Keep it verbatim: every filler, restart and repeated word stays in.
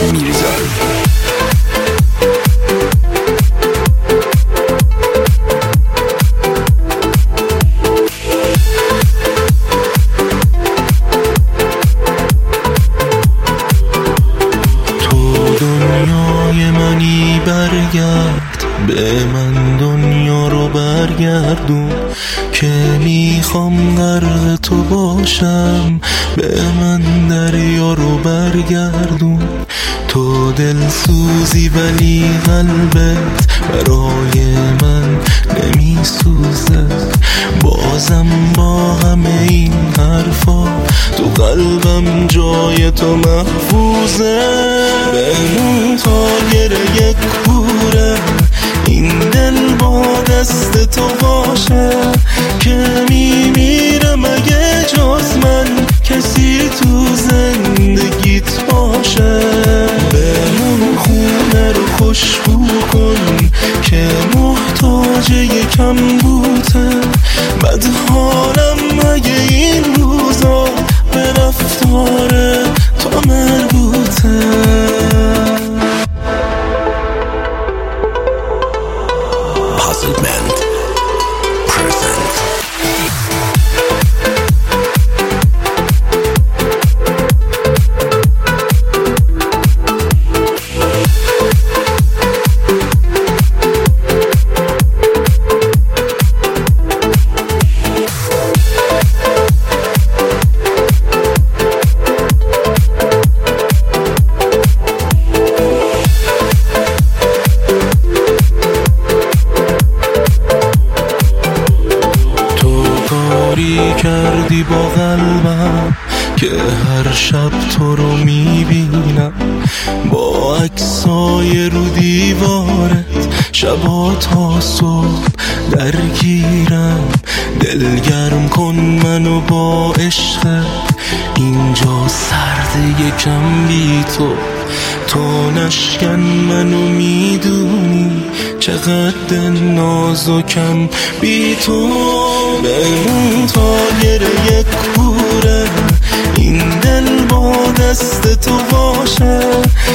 میرزایی. برگرد به من دنیا رو برگردون که میخوام غرق تو باشم، به من دریا رو برگردون. تو دل سوزی ولی قلبت برای من نمیسوزه، بازم با همه این حرفا تو قلبم جای تو محفوظه. بمون تا گره یک کوره این دل با دست تو باشه که میمیرم اگه جز من کسی تو زندگیت باشه. بمون خونه رو خوشبو کن که محتاج یکم بوته، بد حالم اگه این روزا به رفتار تو مربوطه. Puzzlement present. کردی با قلبم که هر شب تو رو میبینم، با عکسای رو دیوارت شبا تا صبح درگیرم. دلگرم کن منو با عشقت، اینجا سرد یکم بی تو، تو نشکن منو میدونی چقدر نازکم بی تو. بمون تا گره یک کوره این دل با دست تو باشه